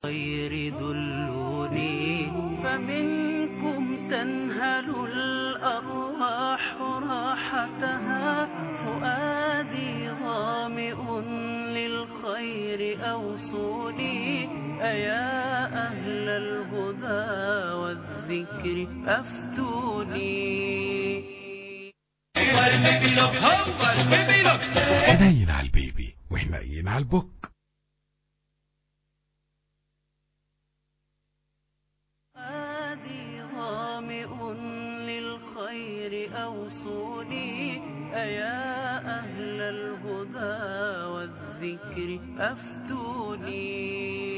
غير دلوني فمنكم تنهل الأرواح راحتها. فؤادي ظامئ للخير أوصوني. أيا أهل الهدى والذكر أفتوني. حنين على البيبي وحنين على البوك. فؤادي ظامئ للخير أوصوني. أيا أهل الهدى والذكر أفتوني.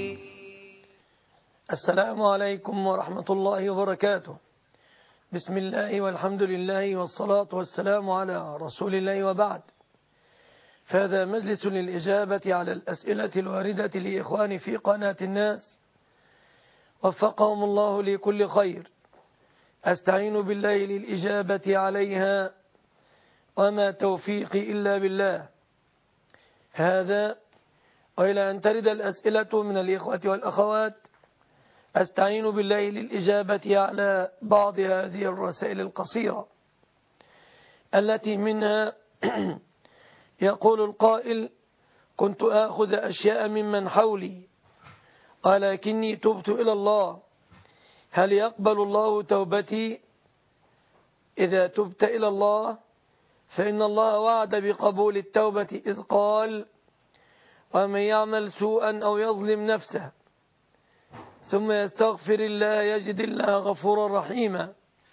السلام عليكم ورحمة الله وبركاته. بسم الله والحمد لله والصلاة والسلام على رسول الله وبعد. فهذا مجلس للإجابة على الأسئلة الواردة لإخواني في قناة الناس، وفقهم الله لكل خير. أستعين بالله للإجابة عليها، وما توفيقي إلا بالله. هذا وإلى أن ترد الأسئلة من الإخوة والأخوات، أستعين بالله للإجابة على بعض هذه الرسائل القصيرة التي منها يقول القائل: كنت آخذ أشياء ممن حولي ولكني تبت إلى الله، هل يقبل الله توبتي؟ إذا تبت إلى الله فإن الله وعد بقبول التوبة، إذ قال: ومن يعمل سوءا أو يظلم نفسه ثم يستغفر الله يجد الله غفورا رحيما.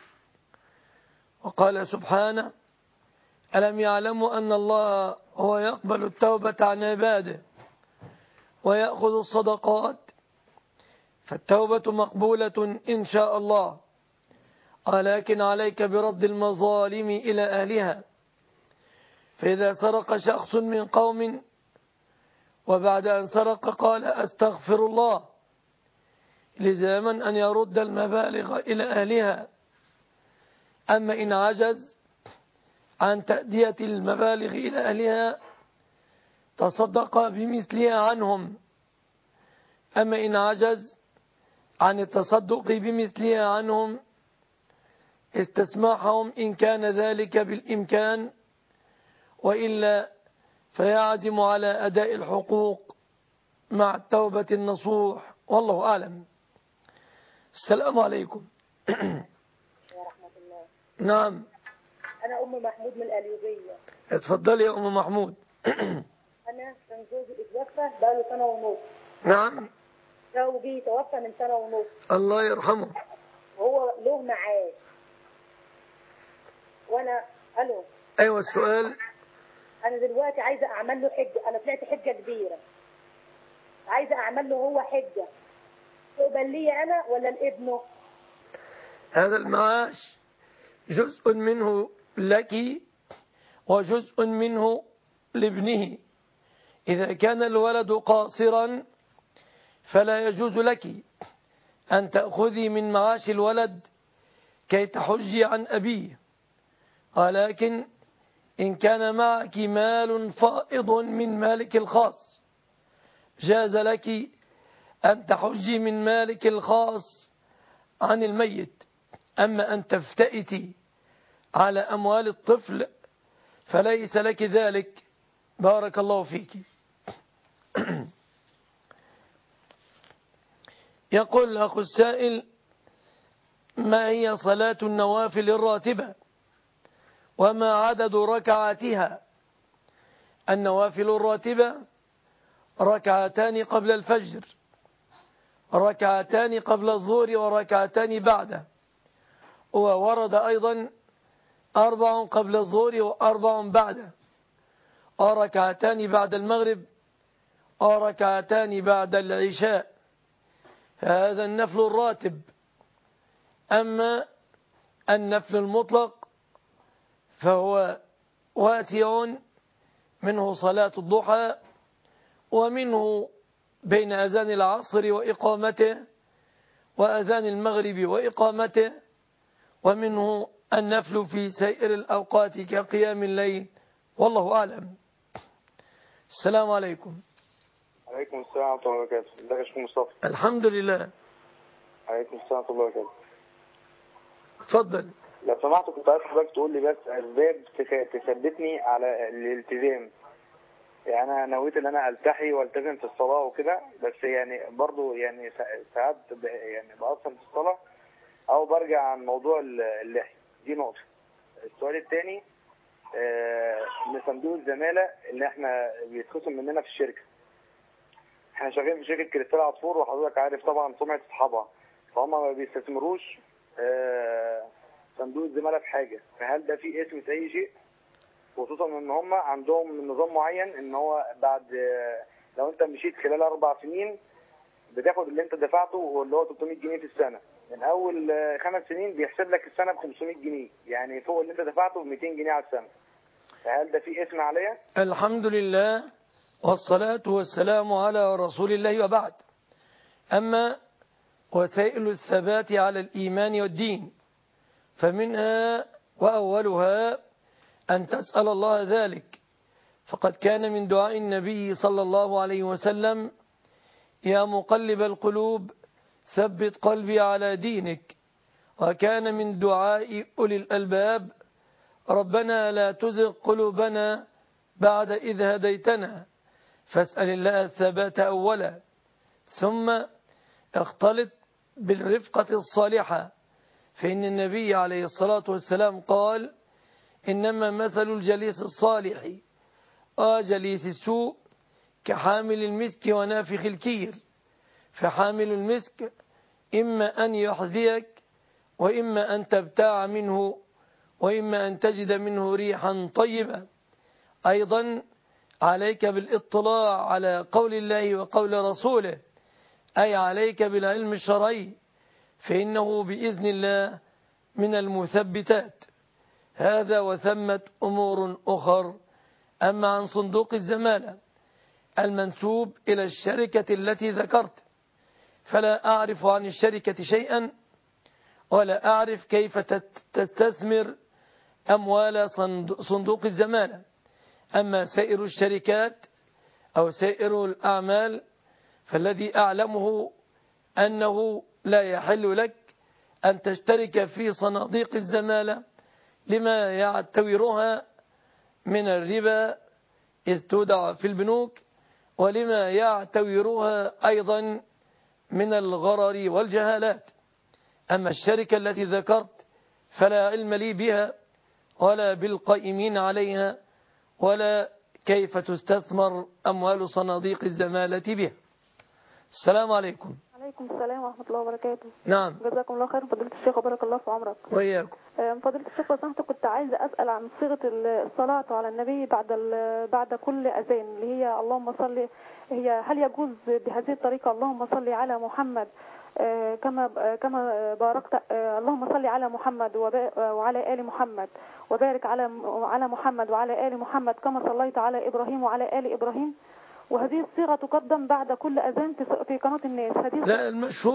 وقال سبحانه: ألم يعلموا أن الله هو يقبل التوبة عن عباده ويأخذ الصدقات؟ فالتوبة مقبولة إن شاء الله، ولكن عليك برد المظالم إلى أهلها. فإذا سرق شخص من قوم وبعد أن سرق قال أستغفر الله، لزاما أن يرد المبالغ إلى أهلها. أما إن عجز عن تأدية المبالغ إلى أهلها تصدق بمثلها عنهم. أما إن عجز عن التصدق بمثلها عنهم استسماحهم إن كان ذلك بالإمكان، وإلا فيعزم على أداء الحقوق مع التوبة النصوح، والله أعلم. السلام عليكم. ورحمة الله. نعم، أنا أم محمود من الأليوبية. اتفضلي يا أم محمود. أنا كان جوزي اتوفى بقاله سنة ونص. نعم. زوجي توفى من سنة ونص. الله يرحمه. وهو له معاش وأنا ألو. أيوة، السؤال. أنا دلوقتي عايزة أعمل له حجة، أنا طلعت حجة كبيرة، عايزة أعمل له هو حجة، تقبل لي أنا ولا لابنه؟ هذا المعاش جزء منه لك وجزء منه لابنه. إذا كان الولد قاصرا فلا يجوز لك أن تأخذي من معاش الولد كي تحجي عن أبيه، ولكن إن كان معك مال فائض من مالك الخاص جاز لك أن تحجي من مالك الخاص عن الميت. أما أن تفتئتي على أموال الطفل فليس لك ذلك. بارك الله فيك. يقول الأخ السائل: ما هي صلاة النوافل الراتبة وما عدد ركعاتها؟ النوافل الراتبة ركعتان قبل الفجر، ركعتان قبل الظهر، وركعتان بعده. وورد أيضا 4 قبل الظهر و4 بعده، وركعتان بعد المغرب، وركعتان بعد العشاء. هذا النفل الراتب. أما النفل المطلق فهو واسع، منه صلاة الضحى، ومنه بين أذان العصر وإقامته وأذان المغرب وإقامته، ومنه النفل في سائر الأوقات كقيام الليل، والله أعلم. السلام عليكم. عليكم السلام ورحمة الله وبركاته. ازيك يا شيخ مصطفى؟ الحمد لله. عليكم السلام ورحمة الله وبركاته. اتفضل. لو سمحت كنت عايز حضرتك تقول لي بس أسباب تثبتني على الالتزام. يعني أنا نويت إن أنا ألتحي والتزم في الصلاة وكده، بس يعني برضو يعني ساعات يعني بأثر في الصلاة أو برجع عن موضوع اللحية. دي نقطة. السؤال الثاني من صندوق الزمالة اللي احنا بيتخصم مننا في الشركة. احنا شغالين في شركة كريستال عصفور، وحضرتك عارف طبعا سمعة اصحابها، فهم ما بيستثمروش صندوق الزمالة في حاجة. فهل ده فيه اسم في اي شيء؟ خصوصا ان هم عندهم نظام معين ان هو بعد لو انت مشيت خلال 4 سنين بتاخد اللي انت دفعته واللي هو 300 جنيه في السنة. من اول 5 سنين بيحسب لك السنة ب 500 جنيه، يعني فوق اللي انت دفعته ب 200 جنيه على السنة. فهل ده فيه اسم عليا؟ الحمد لله والصلاة والسلام على رسول الله، وبعد. أما وسائل الثبات على الإيمان والدين فمنها وأولها أن تسأل الله ذلك، فقد كان من دعاء النبي صلى الله عليه وسلم: يا مقلب القلوب ثبت قلبي على دينك. وكان من دعاء أولي الألباب: ربنا لا تزغ قلوبنا بعد إذ هديتنا. فاسأل الله الثبات أولا، ثم اختلط بالرفقة الصالحة، فإن النبي عليه الصلاة والسلام قال: إنما مثل الجليس الصالح وجليس السوء كحامل المسك ونافخ الكير. فحامل المسك إما أن يحذيك، وإما أن تبتاع منه، وإما أن تجد منه ريحا طيبة. أيضا عليك بالاطلاع على قول الله وقول رسوله، أي عليك بالعلم الشرعي، فإنه بإذن الله من المثبتات. هذا وثمت أمور أخر. أما عن صندوق الزمالة المنسوب إلى الشركة التي ذكرت، فلا أعرف عن الشركة شيئا، ولا أعرف كيف تستثمر أموال صندوق الزمالة. أما سائر الشركات أو سائر الأعمال فالذي أعلمه أنه لا يحل لك أن تشترك في صناديق الزمالة لما يعتبرها من الربا إذ تودع في البنوك، ولما يعتبرها أيضا من الغرر والجهالات. أما الشركة التي ذكرت فلا علم لي بها ولا بالقائمين عليها، ولا كيف تستثمر أموال صناديق الزمالة بها. السلام عليكم. عليكم السلام ورحمة الله وبركاته. نعم. جزاكم الله خير فضيلة الشيخ وبارك الله في عمرك. وإياكم. فضيلة الشيخ لو سمحت كنت عايزة أسأل عن صيغة الصلاة على النبي بعد كل أذان، اللي هي اللهم صل، هل يجوز بهذه الطريقة اللهم صل على محمد كما باركت، اللهم صل على محمد وعلى آل محمد وبارك على محمد وعلى آل محمد كما صليت على إبراهيم وعلى آل إبراهيم؟ وهذه الصيغة تقدم بعد كل أذان في قناة الناس. لا،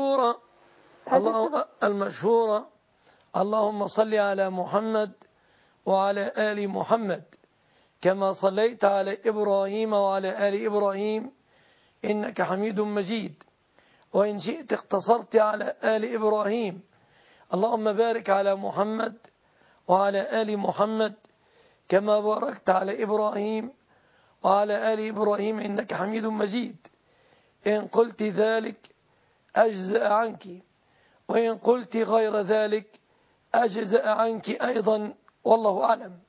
المشهورة اللهم صل على محمد وعلى آل محمد كما صليت على إبراهيم وعلى آل إبراهيم إنك حميد مجيد. وإن شئت اقتصرت على آل إبراهيم: اللهم بارك على محمد وعلى آل محمد كما باركت على إبراهيم وعلى آل إبراهيم إنك حميد مجيد. إن قلت ذلك أجزأ عنك، وإن قلت غير ذلك أجزأ عنك أيضا، والله أعلم.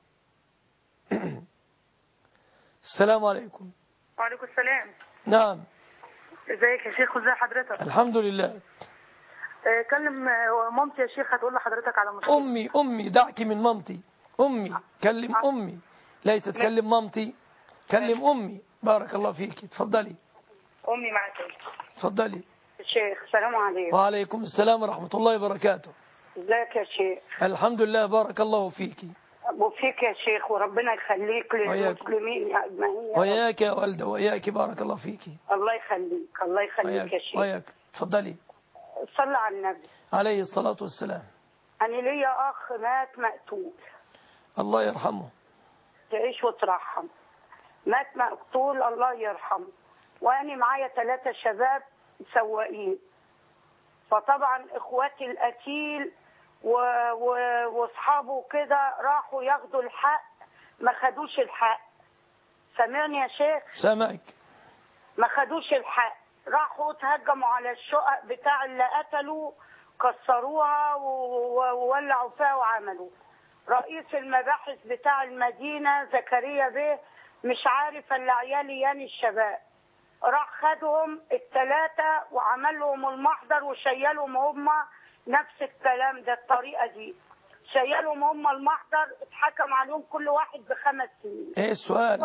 السلام عليكم. وعليكم السلام. نعم. ازيك يا شيخ وازي حضرتك؟ الحمد لله. كلم مامتي يا شيخ، هتقول لحضرتك على مشكلة. أمي دعك من مامتي. أمي كلم أمي، ليس تكلم مامتي، كلم أمي. بارك الله فيك. تفضلي. أمي معك. تفضلي. الشيخ السلام عليكم. وعليكم السلام ورحمة الله وبركاته. ازيك يا شيخ؟ الحمد لله، بارك الله فيك. وفيك يا شيخ، وربنا يخليك للمسلمين أجمعين. وياك يا والده، وياك، بارك الله فيك. الله يخليك، الله يخليك يا شيخ. وياك. تفضلي. صلى على النبي عليه الصلاة والسلام. أنا ليا أخ مات مقتول، الله يرحمه. تعيش وترحم. مات مقتول، الله يرحمه. وأنا معايا 3 شباب سواقين. فطبعا إخواتي القتيل واصحابه كده راحوا ياخدوا الحق، ما خدوش الحق. سامعني يا شيخ؟ سامعك. ما خدوش الحق، راحوا تهجموا على الشقق بتاع اللي قتلوا، كسروها وولعوا فيها وعملوا. رئيس المباحث بتاع المدينة زكريا بيه مش عارف الا عيالي يعني الشباب، راح خدهم ال3 وعمل لهم المحضر وشيلهم هم نفس الكلام ده، الطريقة دي شيلهم هم المحضر، اتحكم عليهم كل واحد ب5 سنين. ايه السؤال؟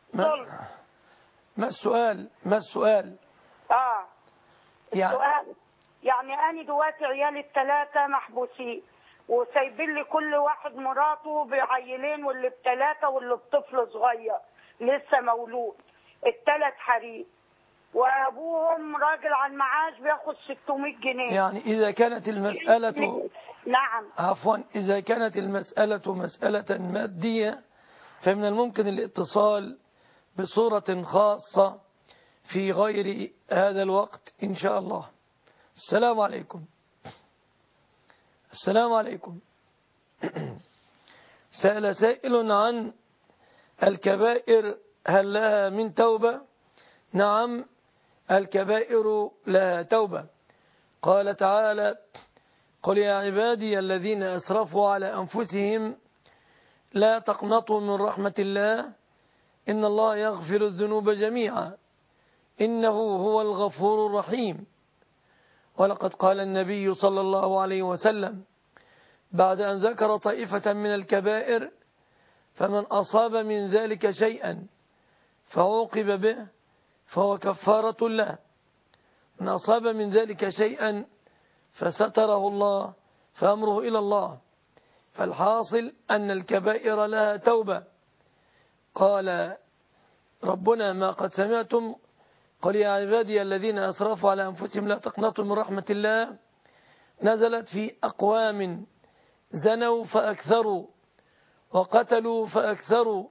ما السؤال؟ السؤال يعني أنا دلوقتي عيالي ال3 محبوسين، وسايبين لي كل واحد مراته بعيلين، واللي ب3 واللي بطفل صغير لسه مولود، ال3 حريق، وأبوهم راجل عن معاش بياخد 600 جنيه. يعني إذا كانت المسألة نعم عفوا، إذا كانت المسألة مسألة مادية فمن الممكن الاتصال بصورة خاصة في غير هذا الوقت إن شاء الله. السلام عليكم. السلام عليكم. سأل سائل عن الكبائر هل لها من توبة؟ نعم، الكبائر لها توبة. قال تعالى: قل يا عبادي الذين أسرفوا على أنفسهم لا تقنطوا من رحمة الله إن الله يغفر الذنوب جميعا إنه هو الغفور الرحيم. ولقد قال النبي صلى الله عليه وسلم بعد أن ذكر طائفة من الكبائر: فمن أصاب من ذلك شيئا فعوقب به فهو كفارة له، من أصاب من ذلك شيئا فستره الله فأمره إلى الله. فالحاصل أن الكبائر لها توبة. قال ربنا: ما قد سمعتم قل يا عبادي الذين أسرفوا على أنفسهم لا تقنطوا من رحمة الله، نزلت في أقوام زنوا فأكثروا وقتلوا فأكثروا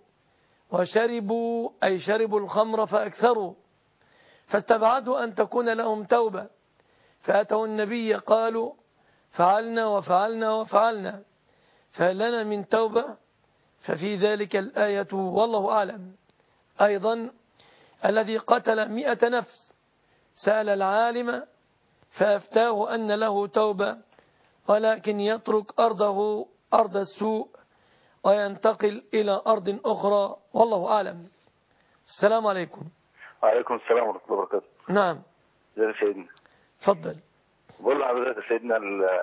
وشربوا أي شربوا الخمر فأكثروا، فاستبعدوا أن تكون لهم توبة، فأتوا النبي قالوا فعلنا وفعلنا وفعلنا، فهل لنا من توبة؟ ففي ذلك الآية والله أعلم. أيضا الذي قتل 100 نفس سأل العالم فأفتاه أن له توبة، ولكن يترك أرضه أرض السوء وينتقل إلى أرض أخرى والله أعلم. السلام عليكم. وعليكم السلام ورحمة الله وبركاته. نعم. يا سيدنا. تفضل. بقول لحضرتك يا سيدنا،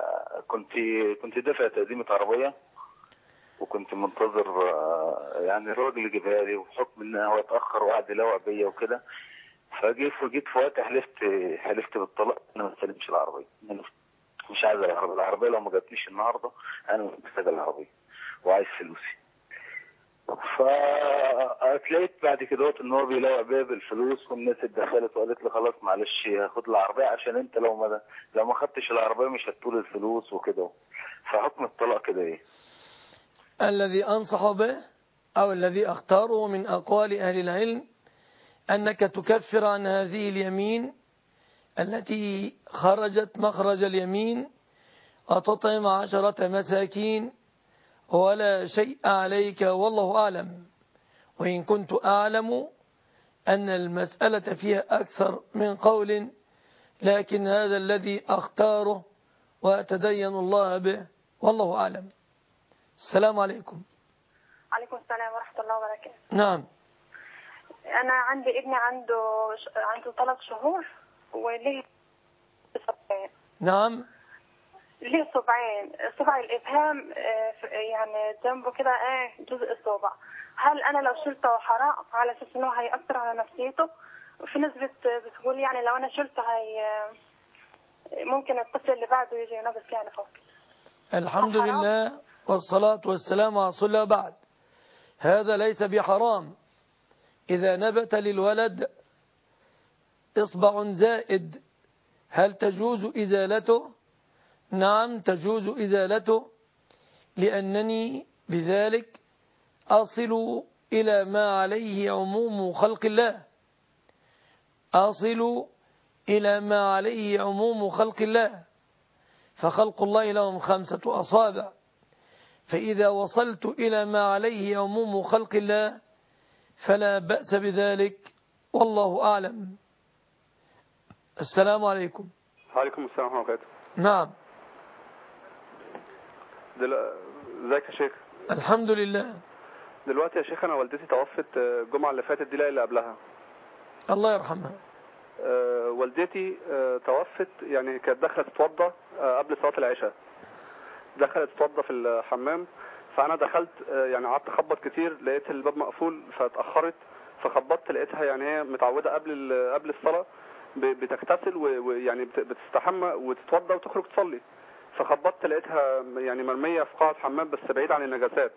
كنت دافع تقديمة عربية، وكنت منتظر يعني الراجل يجيبها لي، وبحكم ان هو اتاخر وقعد يلوع بيا وكده، فجيت في وقت حلفت بالطلاق انا ما استلمش العربيه، مش عايز العربيه لو ما جاتنيش النهارده انا محتاج العربيه وعايز فلوسي. فاتلقيت بعد كده ان هو بيلوع بيا بالفلوس، والناس اتدخلت وقالت لي خلاص معلش هاخد العربيه، عشان انت لو ما خدتش العربيه مش هتطول الفلوس وكده. فحكم الطلاق كده ايه؟ الذي أنصح به أو الذي أختاره من أقوال أهل العلم أنك تكفر عن هذه اليمين التي خرجت مخرج اليمين وتطعم 10 مساكين ولا شيء عليك والله أعلم. وإن كنت أعلم أن المسألة فيها أكثر من قول، لكن هذا الذي أختاره وأتدين الله به والله أعلم. السلام عليكم. عليكم السلام ورحمة الله وبركاته. نعم. أنا عندي ابني عنده 3 شهور وليه صبعين. نعم. ليه صبعين، صبع الإبهام يعني جنبه كده جزء الصبع. هل أنا لو شلته حرام على أساس إنه هيأثر على نفسيته؟ في ناس بتقول يعني لو أنا شلته ممكن الطفل اللي بعده يجي ينبس يعني فوق. الحمد لله والصلاة والسلام على رسول الله. بعد هذا ليس بحرام. إذا نبت للولد إصبع زائد هل تجوز إزالته؟ نعم تجوز إزالته، لأنني بذلك أصل إلى ما عليه عموم خلق الله. أصل إلى ما عليه عموم خلق الله، فخلق الله لهم 5 أصابع، فإذا وصلت إلى ما عليه عموم خلق الله فلا بأس بذلك، والله أعلم. السلام عليكم. وعليكم السلام ورحمة الله وبركاته. نعم. ازيك يا شيخ؟ الحمد لله. دلوقتي يا شيخ أنا والدتي توفت الجمعة اللي فاتت دي، لا اللي قبلها. الله يرحمها. والدتي توفت، يعني كانت داخلة تتوضى قبل صلاة العشاء، دخلت تتوضى في الحمام، فأنا دخلت يعني قعدت أخبط كتير، لقيت الباب مقفول فاتأخرت، فخبطت لقيتها يعني هي متعودة قبل الصلاة بتغتسل ويعني بتستحمى وتتوضى وتخرج تصلي، فخبطت لقيتها يعني مرمية في قاعة حمام بس بعيد عن النجاسات،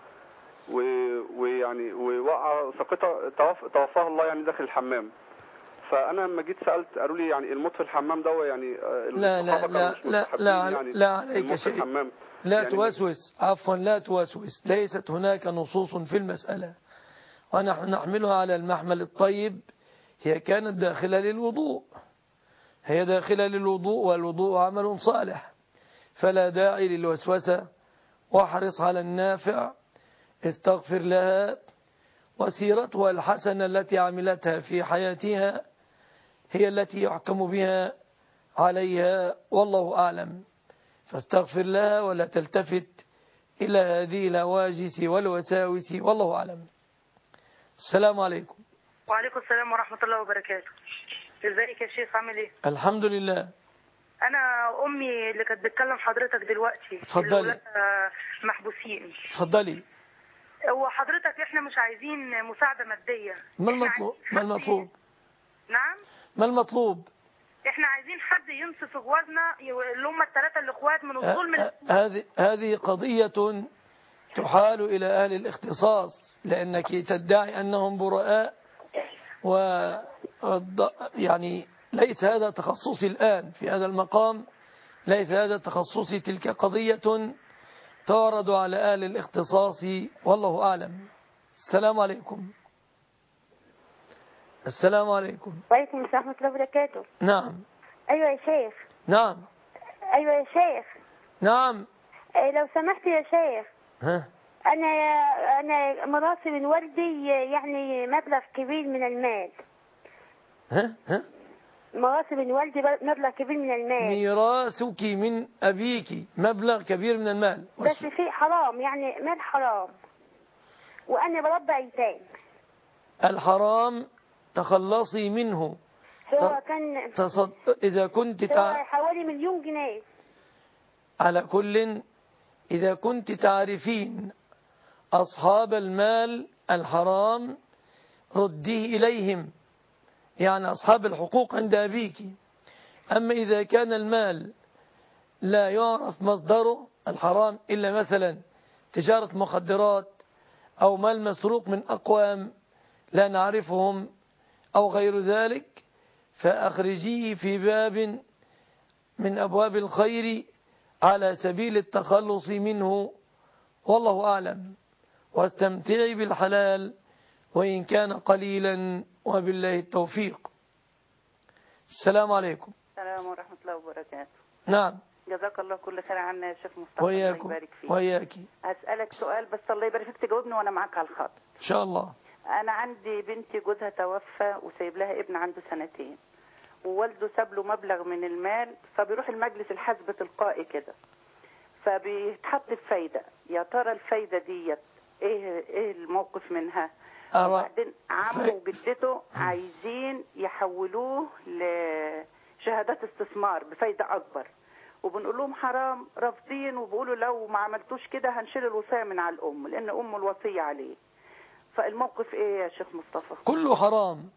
ويعني ووقع سقطة توفاها الله يعني داخل الحمام. فأنا لما جيت سألت قالوا لي يعني الموت في الحمام ده يعني لا لا لا لا لا, يعني لا عليك شيء، لا يعني توسوس، عفوا لا توسوس، ليست هناك نصوص في المسألة، ونحن نحملها على المحمل الطيب. هي كانت داخلة للوضوء، هي داخلة للوضوء، والوضوء عمل صالح، فلا داعي للوسوسة، واحرص على النافع، استغفر لها، وسيرتها الحسنة التي عملتها في حياتها هي التي يحكم بها عليها، والله أعلم. فاستغفر لها ولا تلتفت إلى هذه الهواجس والوساوس، والله أعلم. السلام عليكم. وعليكم السلام ورحمة الله وبركاته. ازيك يا شيخ، عامل ايه؟ الحمد لله. أنا أمي اللي كانت بتكلم حضرتك دلوقتي. اتفضلي. محبوسين. اتفضلي. هو حضرتك احنا مش عايزين مساعدة مادية. ما المطلوب؟ ما المطلوب؟ نعم؟ ما المطلوب؟ احنا عايزين حد ينصف جوازنا، اللي هم ال3 الإخوات من الظلم. هذه قضية تحال إلى أهل الاختصاص، لأنك تدعي أنهم براء، يعني ليس هذا تخصصي الآن في هذا المقام، ليس هذا تخصصي، تلك قضية تعرض على أهل الاختصاص، والله أعلم. السلام عليكم. السلام عليكم. وعليكم السلام ورحمة الله وبركاته. نعم. أيوة يا شيخ. نعم. أيوة يا شيخ. نعم. لو سمحت يا شيخ. ها؟ أنا مراسي من والدي يعني مبلغ كبير من المال. ها؟ مراسي من والدي مبلغ كبير من المال. ميراثك من أبيك مبلغ كبير من المال. بس في حرام، يعني مال حرام، وأنا بربى أيتام. الحرام تخلصي منه. هو كان إذا كنت هو حوالي 1,000,000 جنيه. على كل، إذا كنت تعرفين أصحاب المال الحرام رديه إليهم، يعني أصحاب الحقوق عند أبيك. أما إذا كان المال لا يعرف مصدره الحرام إلا مثلا تجارة مخدرات أو مال مسروق من أقوام لا نعرفهم أو غير ذلك، فأخرجيه في باب من أبواب الخير على سبيل التخلص منه، والله أعلم. واستمتعي بالحلال وإن كان قليلا، وبالله التوفيق. السلام عليكم. السلام ورحمة الله وبركاته. نعم. جزاك الله كل خير عنا يا شيخ مصطفى. وياكم. الله يبارك فيك. وياكي. هسألك سؤال بس الله يبارك فيك تجاوبني وأنا معاك على الخط. إن شاء الله. أنا عندي بنتي جوزها توفى وسايب لها ابن عنده 2 ووالده ساب له مبلغ من المال، فبيروح المجلس الحسب تلقائي كده، فبيتحط في فايدة. يا ترى الفايدة ديت ايه الموقف منها؟ وبعدين عمه وجدته عايزين يحولوه لشهادات استثمار بفايدة أكبر، وبنقول لهم حرام، رافضين، وبيقولوا لو ما عملتوش كده هنشيل الوصية من على الأم لأن أم الوصية عليه. فالموقف ايه يا شيخ مصطفى؟ كله حرام.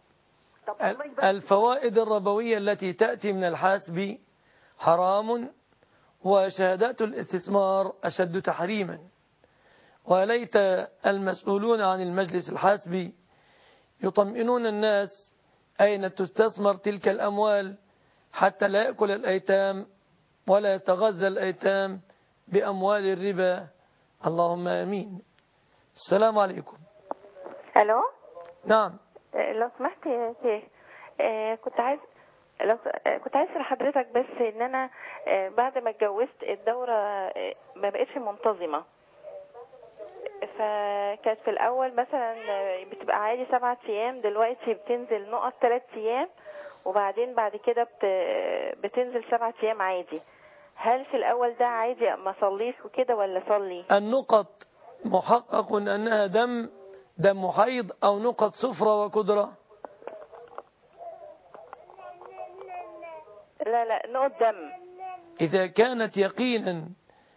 الفوائد الربوية التي تأتي من الحاسب حرام، وشهادات الاستثمار أشد تحريما. وليت المسؤولون عن المجلس الحاسبي يطمئنون الناس أين تستثمر تلك الأموال حتى لا يأكل الأيتام ولا يتغذى الأيتام بأموال الربا، اللهم آمين. السلام عليكم. ألو. نعم. لو سمحت يا شيخ، كنت عايز لحضرتك بس ان انا بعد ما اتجوزت الدورة ما بقتش منتظمة. فكانت في الاول مثلا بتبقى عادي 7 ايام، دلوقتي بتنزل نقط 3 ايام، وبعدين بعد كده بتنزل 7 ايام عادي. هل في الاول ده عادي ما اصليش وكده ولا اصلي؟ النقط محقق انها دم حيض او نقط صفرة وكدرة؟ لا نقط دم. إذا كانت يقينا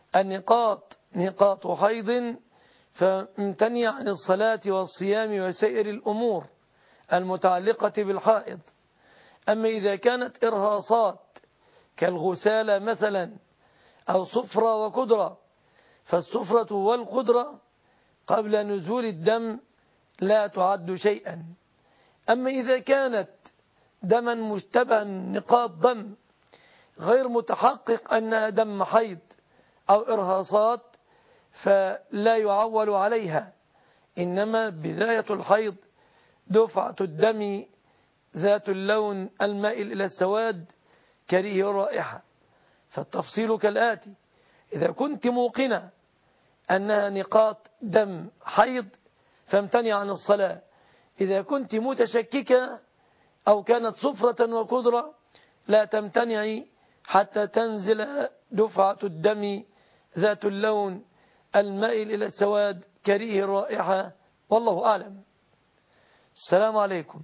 نقاط حيض فامتنع عن الصلاة والصيام وسائر الأمور المتعلقة بالحائض. أما إذا كانت إرهاصات كالغسالة مثلا أو صفرة وكدرة، فالصفرة والقدرة قبل نزول الدم لا تعد شيئا. أما إذا كانت دما مشتبها نقاط دم غير متحقق أنها دم حيض أو إرهاصات فلا يعول عليها، إنما بداية الحيض دفعة الدم ذات اللون المائل إلى السواد كريه الرائحة. فالتفصيل كالآتي: إذا كنت موقنة أنها نقاط دم حيض فامتنع عن الصلاة. إذا كنت متشككة أو كانت صفرة وكدرة لا تمتنعي حتى تنزل دفعة الدم ذات اللون المائل إلى السواد كريه الرائحة، والله أعلم. السلام عليكم.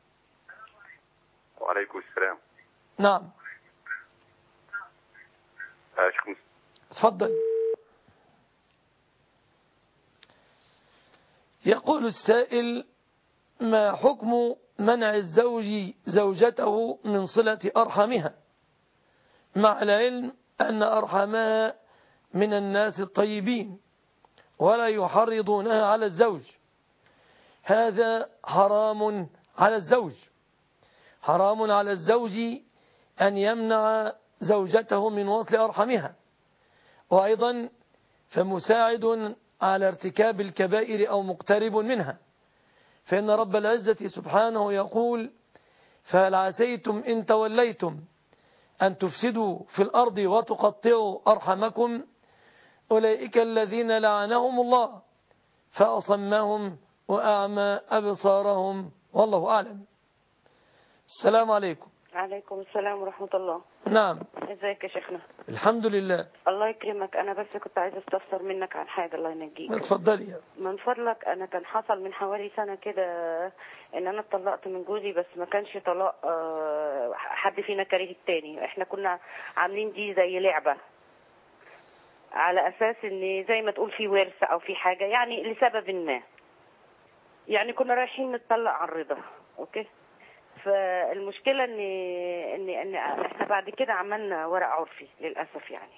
وعليكم السلام. نعم. تفضل. يقول السائل: ما حكم منع الزوج زوجته من صلة أرحامها مع العلم أن أرحامها من الناس الطيبين ولا يحرضونها على الزوج؟ هذا حرام على الزوج. حرام على الزوج أن يمنع زوجته من وصل أرحامها، وأيضا فمساعد على ارتكاب الكبائر أو مقترب منها، فإن رب العزة سبحانه يقول: فهل عسيتم إن توليتم أن تفسدوا في الأرض وتقطعوا أرحمكم أولئك الذين لعنهم الله فأصمهم وأعمى أبصارهم، والله أعلم. السلام عليكم. عليكم السلام ورحمة الله. نعم. ازيك يا شيخنا؟ الحمد لله. الله يكرمك. انا بس كنت عايزه استفسر منك عن حاجه، الله ينجيك. اتفضلي. من فضلك، انا كان حصل من حوالي سنه كده ان انا اتطلقت من جوزي، بس ما كانش طلاق حد فينا كاره التاني. احنا كنا عاملين دي زي لعبه على اساس ان زي ما تقول في ورث او في حاجه، يعني لسبب ما، يعني كنا رايحين نتطلق عن رضا. اوكي. فالمشكلة ان احنا بعد كده عملنا ورق عرفي للأسف. يعني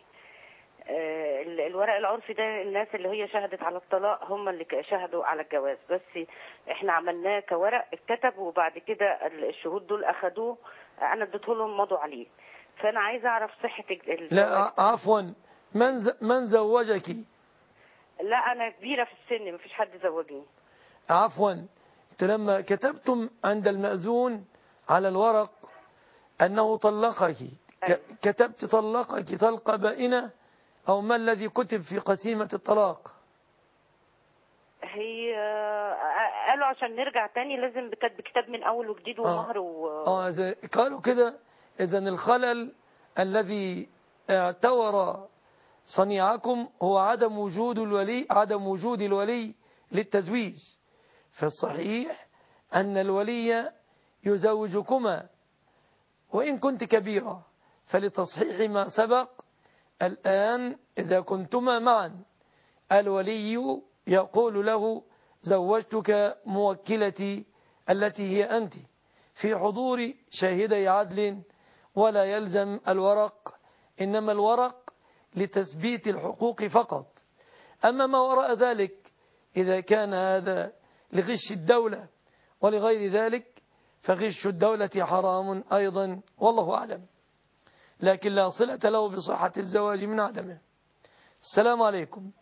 الورق العرفي ده الناس اللي هي شهدت على الطلاق هم اللي شهدوا على الجواز، بس احنا عملناه كورق اتكتب، وبعد كده الشهود دول اخدوه، انا اديته لهم مضوا عليه. فانا عايزه اعرف صحة لا عفوا، من زوجك؟ لا انا كبيرة في السن، مفيش حد زوجني. عفوا، لما كتبتم عند المأذون على الورق أنه طلقك، كتبت طلقك طلقة بائنة أو ما الذي كتب في قسيمة الطلاق؟ هي قالوا عشان نرجع تاني لازم بكتاب من أول وجديد ومهر قالوا كده. إذن الخلل الذي اعتور صنيعكم هو عدم وجود الولي للتزويج. فالصحيح أن الولي يزوجكما وإن كنت كبيرة، فلتصحيح ما سبق الآن إذا كنتما معا الولي يقول له: زوجتك موكلتي التي هي أنت، في حضور شاهدي عدل، ولا يلزم الورق، إنما الورق لتثبيت الحقوق فقط. أما ما وراء ذلك إذا كان هذا لغش الدولة ولغير ذلك فغش الدولة حرام أيضا، والله أعلم، لكن لا صلة له بصحة الزواج من عدمه. السلام عليكم.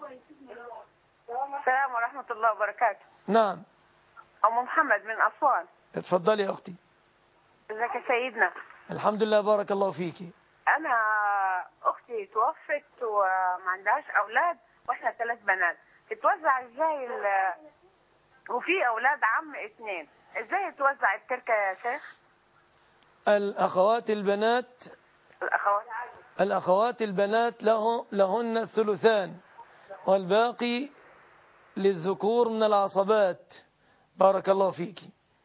السلام ورحمة الله وبركاته. نعم. أم محمد من أسوان. اتفضلي يا أختي. ازيك يا سيدنا؟ الحمد لله، بارك الله فيكي. انا اختي توفت وما عندهاش اولاد واحنا 3 بنات. تتوزع ازاي وفي اولاد عم 2، ازاي توزع التركه يا شيخ؟ الأخوات البنات لهن الثلثان والباقي للذكور من العصبات. بارك الله فيك.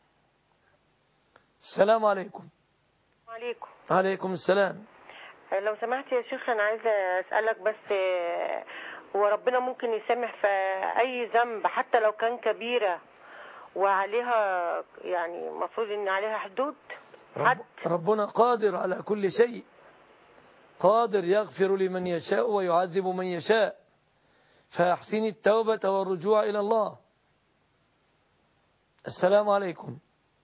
السلام عليكم. وعليكم. عليكم السلام. لو سمحت يا شيخ، أنا عايزة أسألك بس، هو ربنا ممكن يسامح في أي ذنب حتى لو كان كبيرة وعليها يعني المفروض إن عليها حدود؟ ربنا قادر على كل شيء، قادر يغفر لمن يشاء ويعذب من يشاء، فأحسن التوبة والرجوع إلى الله. السلام عليكم.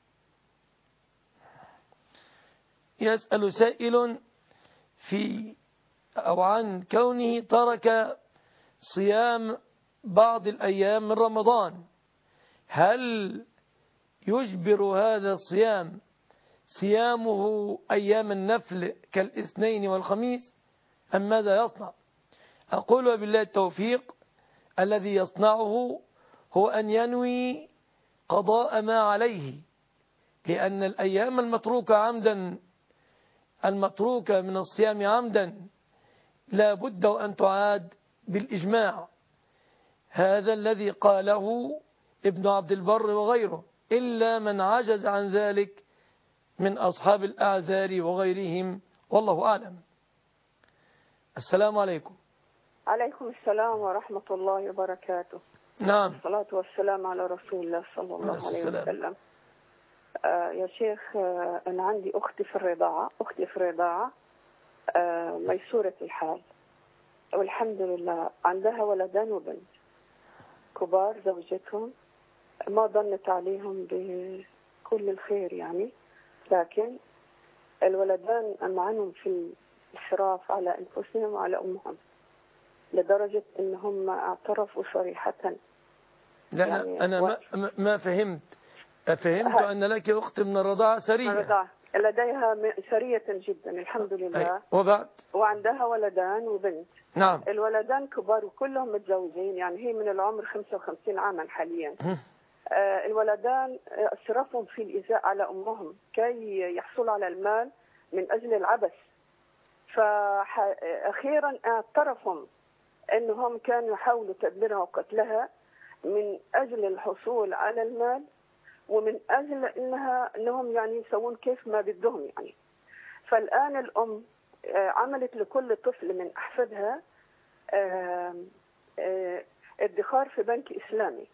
يسأل سائل عن كونه ترك صيام بعض الأيام من رمضان، هل يجبر هذا الصيام صيامه أيام النفل كالاثنين والخميس أم ماذا يصنع؟ أقول وبالله التوفيق، الذي يصنعه هو أن ينوي قضاء ما عليه، لأن الأيام المتروكة من الصيام عمدا لا بد أن تعاد بالإجماع. هذا الذي قاله ابن عبد البر وغيره، إلا من عجز عن ذلك من أصحاب الأعذار وغيرهم، والله أعلم. السلام عليكم. عليكم السلام ورحمة الله وبركاته. نعم. الصلاة والسلام على رسول الله صلى الله عليه وسلم. يا شيخ، أنا عندي أختي في الرضاعة ميسورة الحال، والحمد لله عندها ولدان وبنت كبار، زوجتهم ما ظنت عليهم بكل الخير يعني، لكن الولدان أمعنهم في الإشراف على أنفسهم وعلى أمهم، لدرجة أنهم اعترفوا صريحة. لا يعني أنا ما فهمت أن لك أخت من الرضاعة سرية. لديها سرية جدا الحمد لله. وبعد وعندها ولدان وبنت. نعم. الولدان كبار وكلهم متزوجين، يعني هي من العمر 55 عاما حاليا. الولدان أسرفهم في الإيذاء على أمهم كي يحصلوا على المال من أجل العبث، فأخيرا اعترفوا أنهم كانوا يحاولوا تدميرها وقتلها من أجل الحصول على المال، ومن أجل أنهم يعني يسوون كيف ما بدهم يعني. فالآن الأم عملت لكل طفل من أحفادها ادخار في بنك إسلامي.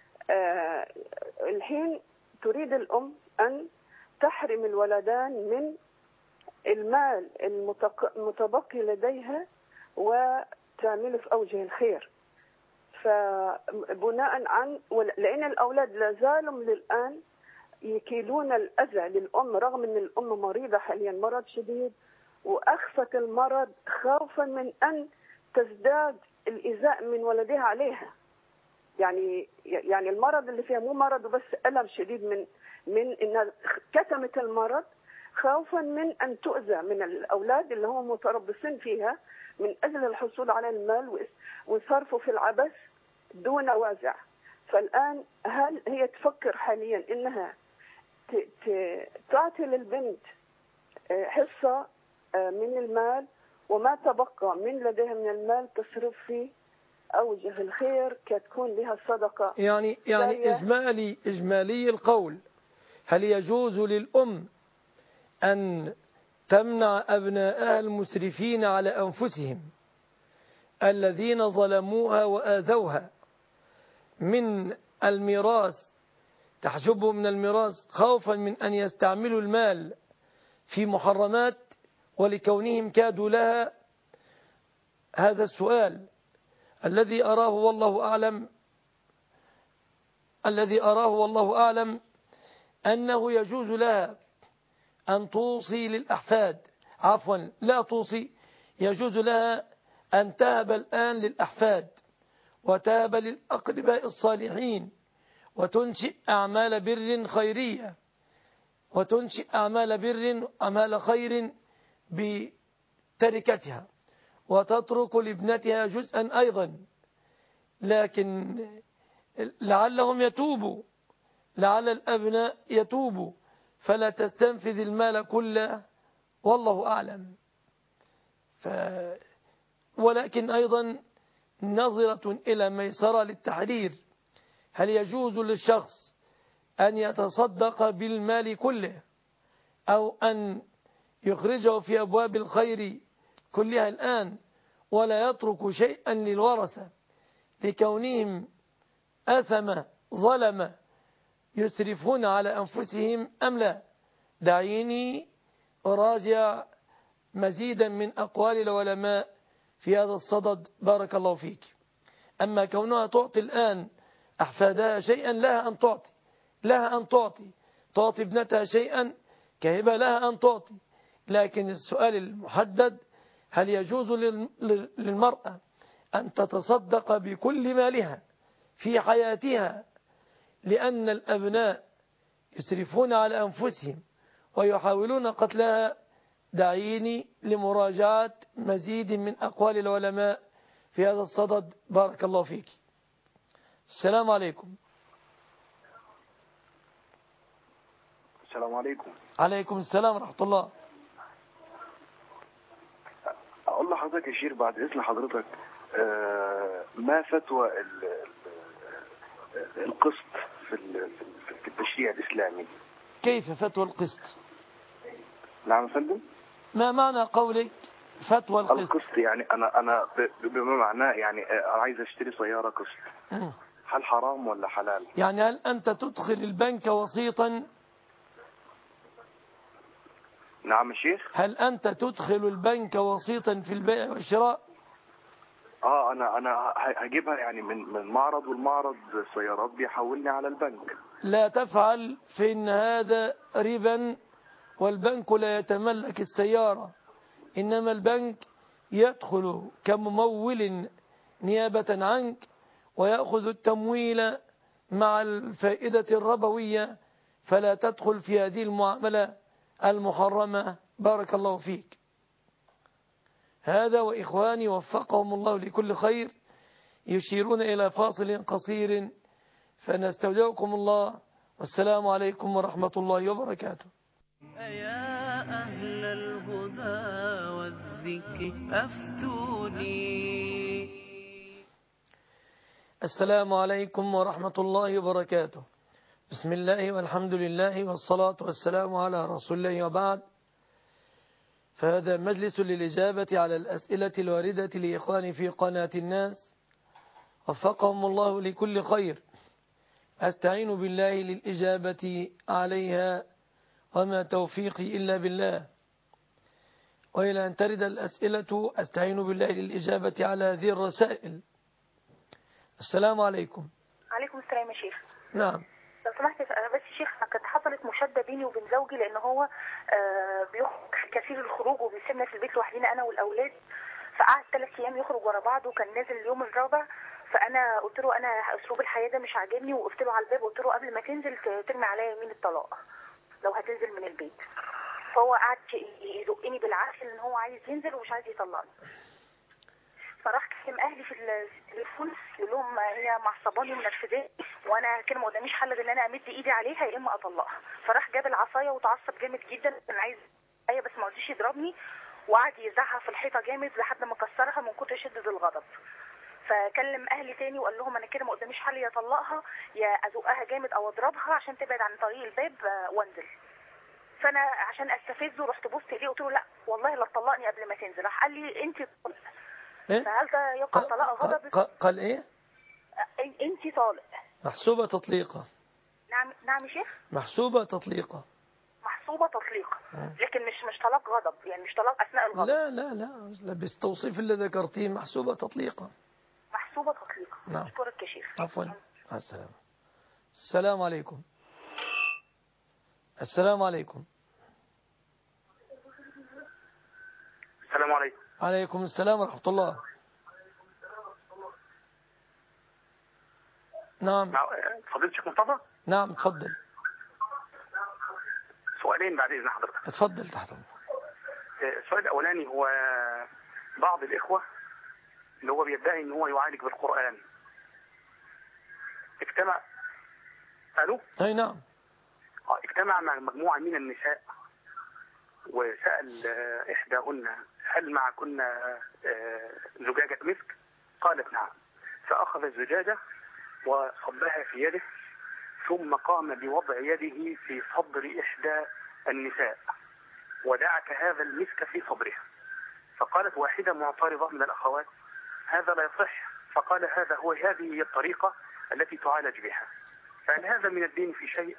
الحين تريد الأم أن تحرم الولدان من المال المتبقي لديها وتعمله في أوجه الخير. فبناء عن لأن الأولاد لا زالوا للآن يكيلون الأذى للأم، رغم أن الأم مريضة حاليا مرض شديد، وأخفت المرض خوفا من أن تزداد الإيذاء من ولدها عليها. يعني المرض اللي فيها مو مرض بس ألم شديد من أنها كتمت المرض خوفا من أن تؤذى من الأولاد اللي هم متربصين فيها من أجل الحصول على المال وصرفه في العبث دون وازع. فالآن هل هي تفكر حاليا إنها تعطي للبنت حصة من المال، وما تبقى من لديها من المال تصرف في أوجه الخير كتكون لها صدقة؟ يعني إجمالي القول، هل يجوز للأم أن تمنع أبناءها المسرفين على أنفسهم الذين ظلموها وآذوها من الميراث، تحجبهم من الميراث خوفا من أن يستعملوا المال في محرمات ولكونهم كادوا لها؟ هذا السؤال الذي أراه والله أعلم أنه يجوز لها أن توصي للأحفاد، لا توصي، يجوز لها أن تهب الآن للأحفاد وتهب للأقرباء الصالحين وتنشئ أعمال بر خيرية وتنشئ أعمال بر أعمال خير بتركتها، وتترك لابنتها جزءا أيضا، لكن لعلهم يتوبوا، لعل الأبناء يتوبوا، فلا تستنفذ المال كله، والله أعلم. ولكن أيضا نظرة إلى ميسرة للتحرير، هل يجوز للشخص أن يتصدق بالمال كله أو أن يخرجه في أبواب الخير كلها الآن ولا يترك شيئا للورثة لكونهم أثم ظلم يسرفون على أنفسهم أم لا؟ دعيني أراجع مزيدا من أقوال العلماء في هذا الصدد، بارك الله فيك. أما كونها تعطي الآن أحفادها شيئا، لها أن تعطي ابنتها شيئا كهبة، لها أن تعطي، لكن السؤال المحدد هل يجوز للمرأة أن تتصدق بكل مالها في حياتها لأن الأبناء يسرفون على أنفسهم ويحاولون قتلها؟ دعيني لمراجعة مزيد من أقوال العلماء في هذا الصدد، بارك الله فيك. السلام عليكم. السلام عليكم. عليكم السلام ورحمة الله. أقول لحضرتك يا شيخ بعد إذن حضرتك، ما فتوى القسط في التشريع الإسلامي؟ كيف فتوى القسط؟ نعم يا فندم. ما معنى قولك فتوى القسط؟ القسط يعني أنا بما معناه يعني أنا عايز أشتري سيارة قسط، هل حرام ولا حلال؟ يعني هل أنت تدخل البنك وسيطا؟ نعم يا شيخ. هل أنت تدخل البنك وسيطا في البيع والشراء؟ أنا هجيبها يعني من معرض، والمعرض السيارات بيحولني على البنك. لا تفعل، فإن هذا ربا، والبنك لا يتملك السيارة، إنما البنك يدخل كممول نيابة عنك ويأخذ التمويل مع الفائدة الربوية، فلا تدخل في هذه المعاملة المحرمة، بارك الله فيك. هذا وإخواني وفقهم الله لكل خير يشيرون إلى فاصل قصير، فنستودعكم الله، والسلام عليكم ورحمة الله وبركاته. يا أهل الهدى والذكر أفتوني. السلام عليكم ورحمة الله وبركاته. بسم الله والحمد لله والصلاة والسلام على رسول الله، وبعد، فهذا مجلس للإجابة على الأسئلة الواردة لإخواني في قناة الناس، وفقهم الله لكل خير. أستعين بالله للإجابة عليها، وما توفيقي إلا بالله. وإلى أن ترد الأسئلة أستعين بالله للإجابة على هذه الرسائل. السلام عليكم. عليكم السلام يا شيخ. نعم. لو سمحت انا بس يا شيخ، كانت حصلت مشاده بيني وبين زوجي، لان هو بيخرج كثير الخروج وبيسيبنا في البيت لوحدينا انا والاولاد، فقعد 3 ايام يخرج ورا بعض، وكان نازل اليوم الرابع، فانا قلت له انا اسلوب الحياه ده مش عاجبني، وقفت له على الباب قلت له قبل ما تنزل ترمي عليا يمين الطلاق لو هتنزل من البيت. فهو قعد يزقني بالعافيه ان هو عايز ينزل ومش عايز يطلقني. فراح كلم اهلي في التليفون يقول لهم هي معصباني ومنرفزاني، وانا كده ما قداميش حل غير ان انا امد ايدي عليها يا اما اطلقها. فراح جاب العصايه وتعصب جامد جدا، كان عايز ايه بس ما رضيش يضربني، وقعد يزعها في الحيطه جامد لحد ما كسرها من كتر شده الغضب. فكلم اهلي تاني وقال لهم انا كده ما قداميش حل، يا اطلقها يا ازقها جامد او اضربها عشان تبعد عن طريق الباب وانزل. فانا عشان استفزه رحت بوست ايديه قلت له لا والله لا تطلقني قبل ما تنزل. راح قال لي انت طالق. فهل ده يقع طلاق غضب؟ قال ايه؟ انت طالق. محسوبة تطليقة. نعم يا شيخ. محسوبة تطليقة. محسوبة تطليقة، لكن مش طلاق غضب، يعني مش طلاق اثناء الغضب. لا بالتوصيف اللي ذكرتيه محسوبة تطليقة. محسوبة تطليقة. نعم. اشكرك يا شيخ. عفوا. مع السلامة. السلام عليكم. السلام عليكم. السلام عليكم. عليكم السلام ورحمة الله. نعم. فضيلة الشيخ مصطفى. نعم تفضل. سؤالين بعد إذن حضرتك. اتفضل تحت أمرك. السؤال الأولاني هو بعض الإخوة اللي هو بيدعي إن هو يعالج بالقرآن اجتمع. ألو؟ أي نعم. اجتمع مع مجموعة من النساء وسأل إحداهن هل معكن زجاجة مسك؟ قالت نعم، فأخذ الزجاجة وصبها في يده ثم قام بوضع يده في صدر إحدى النساء ودعك هذا المسك في صدرها. فقالت واحدة معترضة من الأخوات هذا لا يصح، فقال هذه هي الطريقة التي تعالج بها، فهل هذا من الدين في شيء؟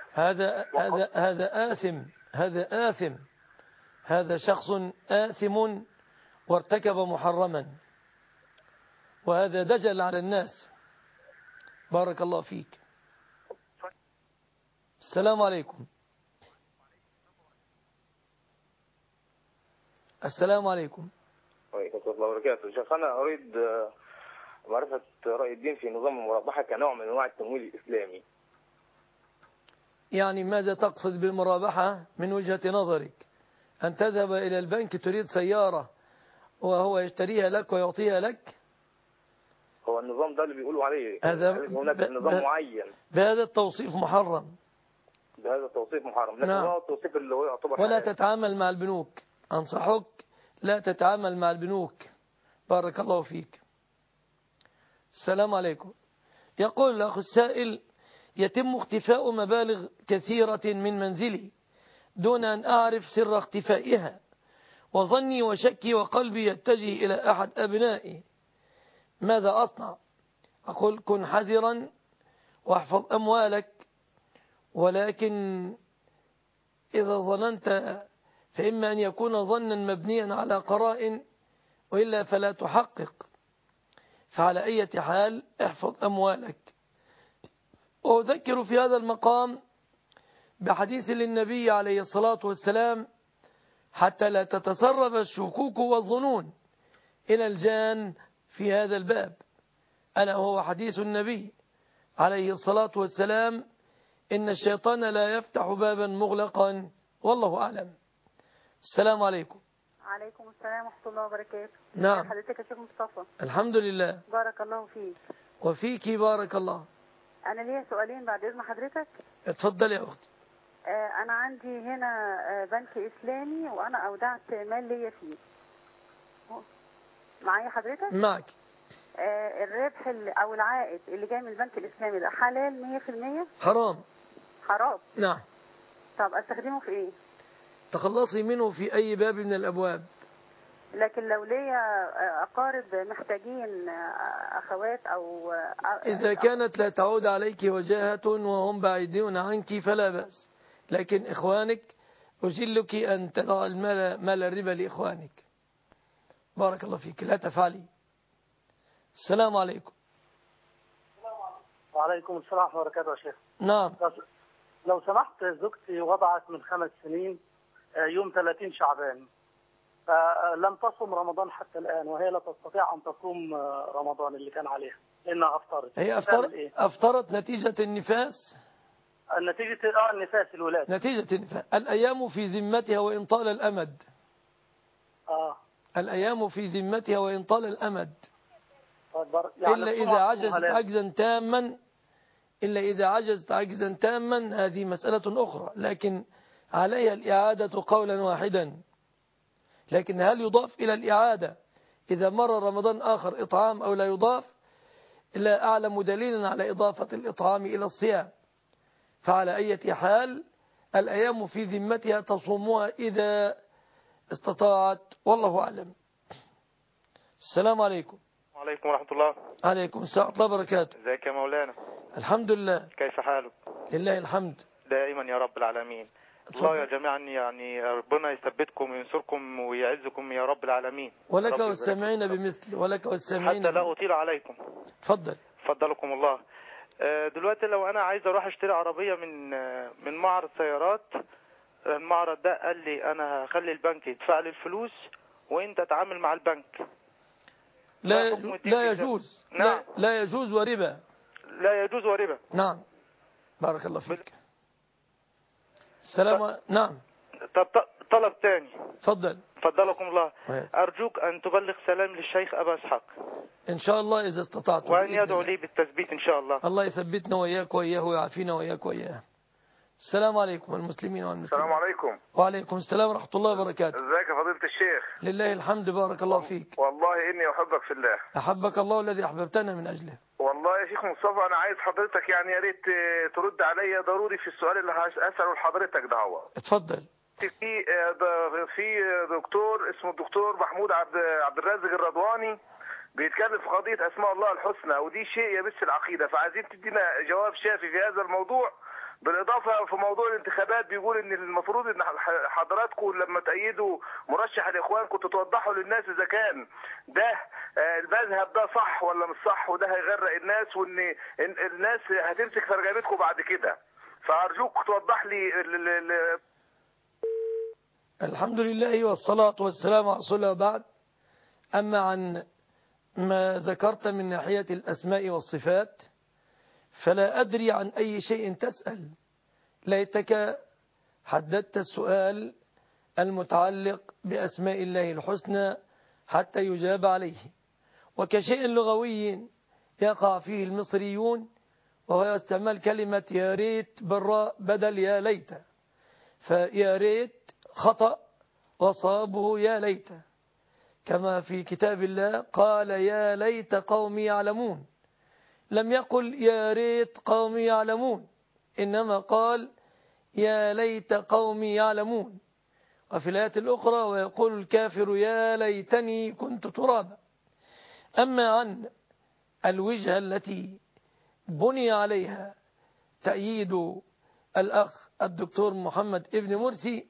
هذا آثم، هذا شخص آثم وارتكب محرما، وهذا دجل على الناس. بارك الله فيك. السلام عليكم. السلام عليكم. وعليكم السلام ورحمة الله وبركاته. شيخ أنا أريد معرفة رأي الدين في نظام المرابحة كنوع من أنواع التمويل الإسلامي. يعني ماذا تقصد بالمرابحة من وجهة نظرك؟ أن تذهب إلى البنك تريد سيارة وهو يشتريها لك ويعطيها لك؟ هو النظام ده اللي بيقولوا عليه هناك نظام معين بهذا التوصيف محرم. بهذا التوصيف محرم، لكن هو التوصيف اللي هو يعتبر ولا تتعامل مع البنوك، أنصحك لا تتعامل مع البنوك. بارك الله فيك. السلام عليكم. يقول الأخ السائل يتم اختفاء مبالغ كثيرة من منزلي دون أن أعرف سر اختفائها، وظني وشكي وقلبي يتجه إلى أحد أبنائي، ماذا أصنع؟ أقول كن حذرا واحفظ أموالك، ولكن إذا ظننت فإما أن يكون ظنا مبنيا على قرائن وإلا فلا تحقق. فعلى أي حال احفظ أموالك. وأذكر في هذا المقام بحديث للنبي عليه الصلاة والسلام حتى لا تتسرب الشكوك والظنون إلى الجان في هذا الباب، ألا وهو حديث النبي عليه الصلاة والسلام إن الشيطان لا يفتح بابا مغلقا والله أعلم. السلام عليكم. عليكم السلام ورحمة الله وبركاته. نعم. حضرتك يا شيخ مصطفى. الحمد لله. بارك الله فيك. وفيك بارك الله. أنا ليا سؤالين بعد إذن حضرتك. اتفضل يا أختي. أنا عندي هنا بنك إسلامي وأنا أودعت مال ليا فيه. معايا حضرتك؟ معك. الربح أو العائد اللي جاي من البنك الإسلامي ده حلال 100%؟ حرام. حرام. نعم. طب أستخدمه في إيه؟ تخلصي منه في أي باب من الأبواب. لكن لو ليا أقارب محتاجين أخوات أو إذا كانت لا تعود عليك وجاهة وهم بعيدون عنك فلا بأس، لكن إخوانك أجلك أن تضع مال الربا لإخوانك. بارك الله فيك، لا تفعلي. السلام عليكم. وعليكم السلام ورحمة الله وبركاته يا شيخ. نعم. لو سمحت، زوجتي وضعت من 5 سنين يوم 30 شعبان، فلم تصم رمضان حتى الآن، وهي لا تستطيع أن تصوم رمضان اللي كان عليها لأنها أفطرت. هي أفطرت نتيجة النفاس؟ نتيجة النفاس، الولادة. نتيجة النفاس. الأيام في ذمتها وإن طال الأمد. الأيام في ذمتها وإن طال الأمد. يعني إلا إذا عجزت عجزا تاما، إلا إذا عجزت عجزا تاما هذه مسألة أخرى، لكن عليها الإعادة قولا واحدا. لكن هل يضاف إلى الإعادة إذا مر رمضان آخر إطعام أو لا يضاف؟ لا أعلم دليلا على إضافة الإطعام إلى الصيام. فعلى أي حال الأيام في ذمتها تصومها إذا استطاعت، والله أعلم. السلام عليكم. وعليكم ورحمة الله. عليكم السلام ورحمة الله وبركاته. ازيك يا مولانا؟ الحمد لله. كيف حالك؟ لله الحمد دائما يا رب العالمين. الله يا جماعة يعني ربنا يثبتكم وينصركم ويعزكم يا رب العالمين. ولك والسامعين بمثل، ولك والسامعين حتى لا أطيل عليكم. تفضل. فضلكم الله. دلوقتي لو أنا عايز أروح أشتري عربية من معرض سيارات، المعرض ده قال لي أنا هخلي البنك يدفع لي الفلوس وأنت تعامل مع البنك. لا يجوز. نعم. لا يجوز وربا. لا يجوز وربا. نعم. بارك الله فيك. السلام نعم. طب طلب تاني. تفضل. فضلكم الله. أرجوك أن تبلغ سلام للشيخ أبا إسحاق إن شاء الله إذا استطعت، وأن يدعو لي بالتثبيت إن شاء الله. الله يثبتنا وإياك وإياه ويعافينا وإياك وإياه. السلام عليكم المسلمين والمسلمين. السلام عليكم. وعليكم السلام ورحمة الله وبركاته. ازيك يا فضيلة الشيخ؟ لله الحمد، بارك الله فيك. والله إني أحبك في الله. أحبك الله الذي أحببتنا من أجله. والله يا شيخ مصطفى أنا عايز حضرتك يعني يا ريت ترد عليا ضروري في السؤال اللي هسأله لحضرتك ده. هو اتفضل. في دكتور اسمه الدكتور محمود عبد الرازق الرضواني بيتكلم في قضية أسماء الله الحسنى، ودي شيء يمس العقيدة، فعايزين تدينا جواب شافي في هذا الموضوع. بالإضافة في موضوع الانتخابات بيقول إن المفروض إن حضراتكم لما تأيدوا مرشح الإخوان كنتوا توضحوا للناس إذا كان ده المذهب ده صح ولا مش صح، وده هيغرق الناس وإن الناس هتمسك في رقبتكم بعد كده. فأرجوك توضح لي الحمد لله والصلاة والسلام على رسول الله. بعد أما عن ما ذكرت من ناحية الأسماء والصفات فلا أدري عن أي شيء تسأل، ليتك حددت السؤال المتعلق بأسماء الله الحسنى حتى يجاب عليه. وكشيء لغوي يقع فيه المصريون وهو يستعمل كلمة يا ريت بالراء بدل يا ليت، فيا ريت خطأ وصابه يا ليت، كما في كتاب الله قال يا ليت قومي يعلمون، لم يقل يا ريت قومي يعلمون، إنما قال يا ليت قومي يعلمون. وفي الآية الأخرى ويقول الكافر يا ليتني كنت ترابا. أما عن الوجهة التي بني عليها تأييد الأخ الدكتور محمد ابن مرسي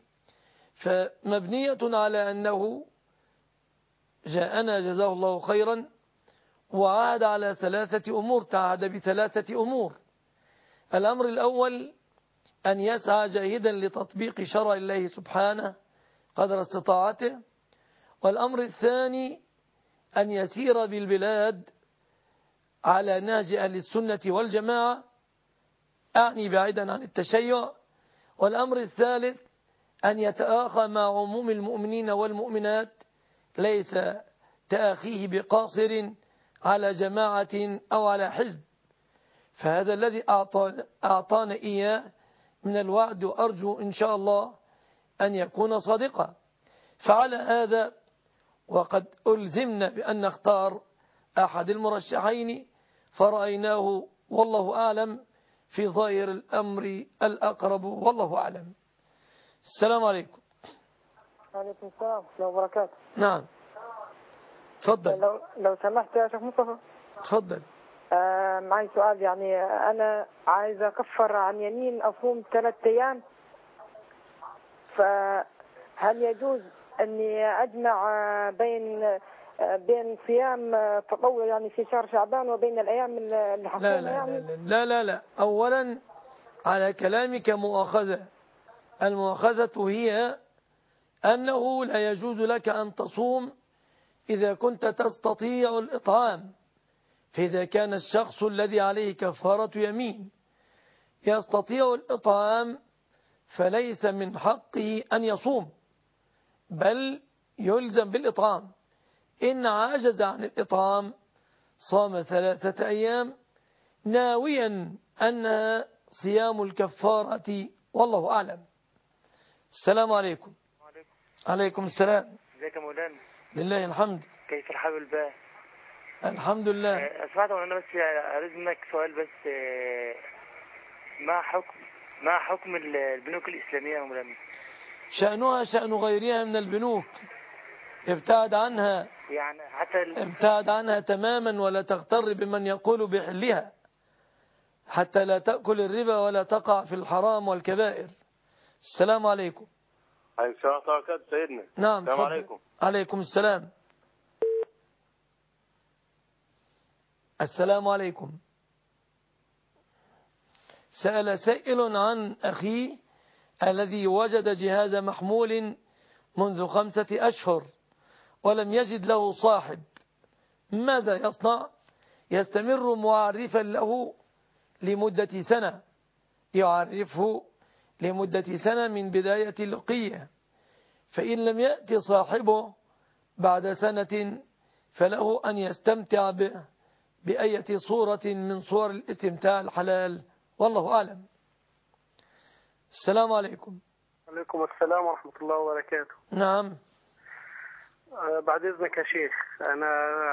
فمبنية على أنه جاءنا جزاه الله خيرا وعاد على 3 أمور، تعهد ب3 أمور. الأمر الأول أن يسعى جاهدا لتطبيق شرع الله سبحانه قدر استطاعته، والأمر الثاني أن يسير بالبلاد على نهج أهل السنة والجماعة، أعني بعيدا عن التشيع، والأمر الثالث أن يتآخى مع عموم المؤمنين والمؤمنات، ليس تآخيه بقاصر على جماعة أو على حزب. فهذا الذي أعطانا إياه من الوعد، وأرجو إن شاء الله أن يكون صادقا. فعلى هذا وقد ألزمنا بأن نختار أحد المرشحين، فرأيناه والله أعلم في ظاهر الأمر الأقرب والله أعلم. السلام عليكم. وعليكم السلام ورحمة الله وبركاته. نعم تفضل. لو سمحت يا شيخ مصطفى. تفضل. معي سؤال، يعني أنا عايز أكفر عن يمين أصوم 3 أيام، فهل يجوز أني أجمع بين صيام تطوع يعني في شهر شعبان وبين الأيام اللي حصلنا؟ لا. أولا على كلامك مؤاخذة. المؤاخذة هي أنه لا يجوز لك أن تصوم إذا كنت تستطيع الإطعام، فإذا كان الشخص الذي عليه كفارة يمين يستطيع الإطعام فليس من حقه أن يصوم، بل يلزم بالإطعام. إن عجز عن الإطعام صام 3 أيام ناويا أنها صيام الكفارة والله أعلم. السلام عليكم. عليكم السلام. ازيك يا مولانا؟ لله الحمد. كيف الحال والبال؟ الحمد لله. اسمعت وانا بس اريد منك سؤال بس، ما حكم البنوك الإسلامية يا مولانا؟ شأنها شأن غيرها من البنوك، ابتعد عنها، يعني حتى ابتعد عنها تماما، ولا تغتر بمن يقول بحلها حتى لا تأكل الربا ولا تقع في الحرام والكبائر. السلام عليكم. عليكم السلام ورحمة الله وبركاته سيدنا. نعم. السلام عليكم. عليكم السلام. السلام عليكم. سأل سائل عن أخيه الذي وجد جهاز محمول منذ 5 أشهر ولم يجد له صاحب، ماذا يصنع؟ يستمر معرفا له لمدة سنة، يعرفه لمدة سنة من بداية اللقية، فإن لم يأتي صاحبه بعد سنة فله أن يستمتع به بأية صورة من صور الاستمتاع الحلال، والله أعلم. السلام عليكم. عليكم السلام ورحمة الله وبركاته. نعم. بعد إذنك يا شيخ، أنا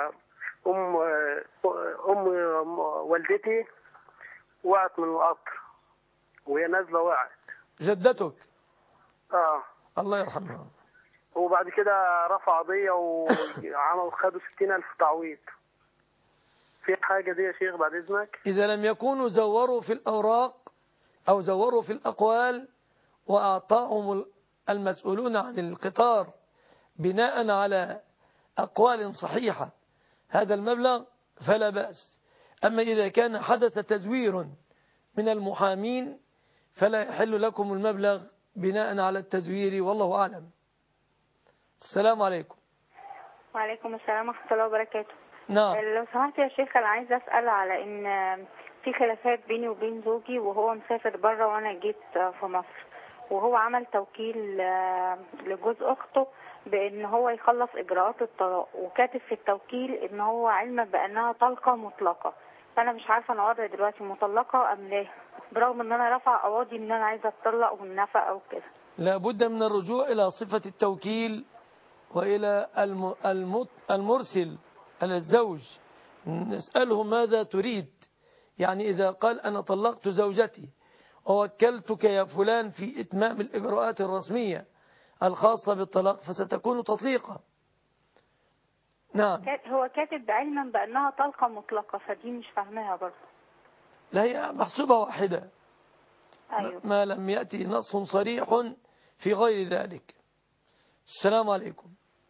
أم والدتي وقعت من القطر وهي نازلة وقعت. جدتك؟ الله يرحمها. وبعد كده رفع قضية وعملوا خدوا 60,000 تعويض. في حاجة دي يا شيخ بعد إذنك؟ إذا لم يكونوا زوروا في الأوراق أو زوروا في الأقوال وأعطاهم المسؤولون عن القطار بناء على أقوال صحيحة هذا المبلغ فلا بأس. أما إذا كان حدث تزوير من المحامين فلا يحل لكم المبلغ بناء على التزوير، والله أعلم. السلام عليكم. وعليكم السلام ورحمة الله وبركاته. نعم. لو سمحت يا شيخ، أنا عايزة أسأل على إن في خلافات بيني وبين زوجي وهو مسافر بره وأنا جيت في مصر، وهو عمل توكيل لجوز أخته بأن هو يخلص إجراءات الطلاق، وكاتب في التوكيل إن هو علما بأنها طلقة مطلقة. فأنا مش عارفة أنا وضعي دلوقتي مطلقة أم لا، برغم إن أنا رافعة قواضي إن أنا عايزة أتطلق والنفقة وكده. لابد من الرجوع إلى صفة التوكيل وإلى المرسل على الزوج، نسأله ماذا تريد. يعني إذا قال أنا طلقت زوجتي ووكلتك يا فلان في إتمام الإجراءات الرسمية الخاصة بالطلاق فستكون تطليقا. نعم. هو كاتب علما بأنها طلقة مطلقة، فدي مش فاهمها برضه. لا، هي محسوبة واحدة. أيوه. ما لم يأتي نص صريح في غير ذلك. السلام عليكم.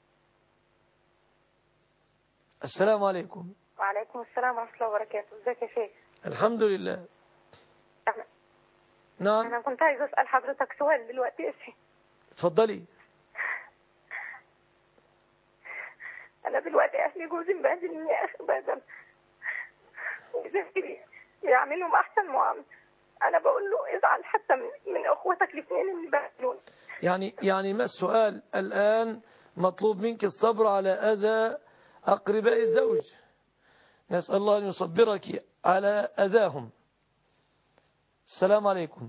السلام عليكم. وعليكم السلام ورحمة الله وبركاته. ازيك يا شيخ؟ الحمد لله. نعم. أنا كنت عايزة أسأل حضرتك سؤال دلوقتي يا شيخ. اتفضلي. أنا دلوقتي أهلي جوزي مبهدلني يا أخي بهدل، وزوجي بيعملهم أحسن معاملة. أنا بقول له ازعل حتى من أخواتك الاثنين اللي بهدلوني. يعني ما السؤال الآن؟ مطلوب منك الصبر على أذى أقرباء الزوج، نسأل الله أن يصبرك على أذاهم. السلام عليكم.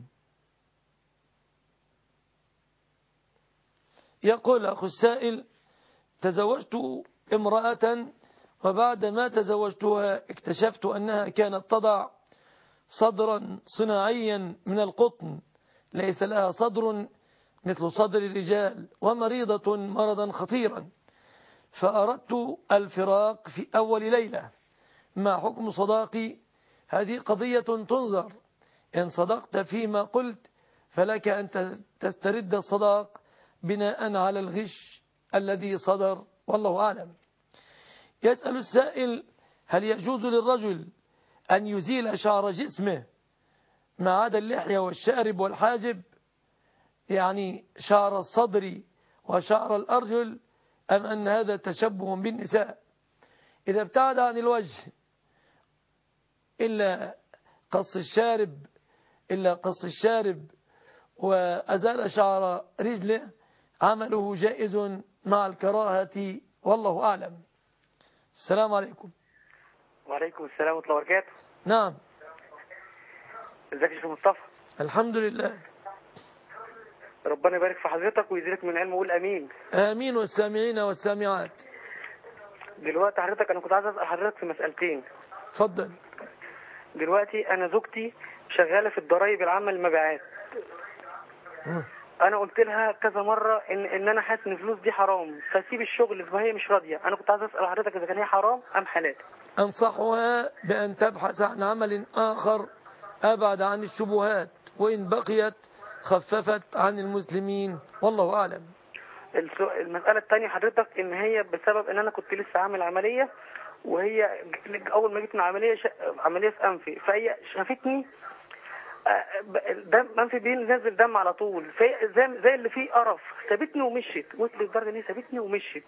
يقول أخو السائل: تزوجت امرأة وبعد ما تزوجتها اكتشفت أنها كانت تضع صدرا صناعيا من القطن ليس لها صدر مثل صدر الرجال، ومريضة مرضا خطيرا، فأردت الفراق في أول ليلة. ما حكم صداقي؟ هذه قضية تنظر، إن صدقت فيما قلت فلك أن تسترد الصداق بناء على الغش الذي صدر، والله أعلم. يسأل السائل: هل يجوز للرجل أن يزيل شعر جسمه ما عدا اللحية والشارب والحاجب، يعني شعر الصدر وشعر الأرجل، أم أن هذا تشبه بالنساء؟ إذا ابتعد عن الوجه إلا قص الشارب وأزال شعر رجله عمله جائز مع الكراهة، والله أعلم. السلام عليكم. وعليكم السلام ورحمة الله وبركاته. نعم. ازيك يا شيخ مصطفى؟ الحمد لله. ربنا يبارك في حضرتك ويزيدك من علم، وقول امين. امين، والسامعين والسامعات. دلوقتي حضرتك انا كنت عايز اسال حضرتك في مسألتين. اتفضل. دلوقتي انا زوجتي شغاله في الضرايب العامه للمبيعات. انا قلت لها كذا مره ان انا حاسس ان الفلوس دي حرام فسيب الشغل، فهي مش راضيه. انا كنت عايز اسال حضرتك اذا كان هي حرام ام حلال. انصحها بان تبحث عن عمل اخر ابعد عن الشبهات، وان بقيت خففت عن المسلمين، والله اعلم. المساله الثانيه حضرتك ان هي بسبب ان انا كنت لسه عامل عمليه، وهي اول ما جيت من عمليه في انفي، فهي شافتني دم منفي بينزل دم على طول، زي اللي فيه قرف، سابتني ومشيت. وصلت لدرجه ان هي سابتني ومشيت.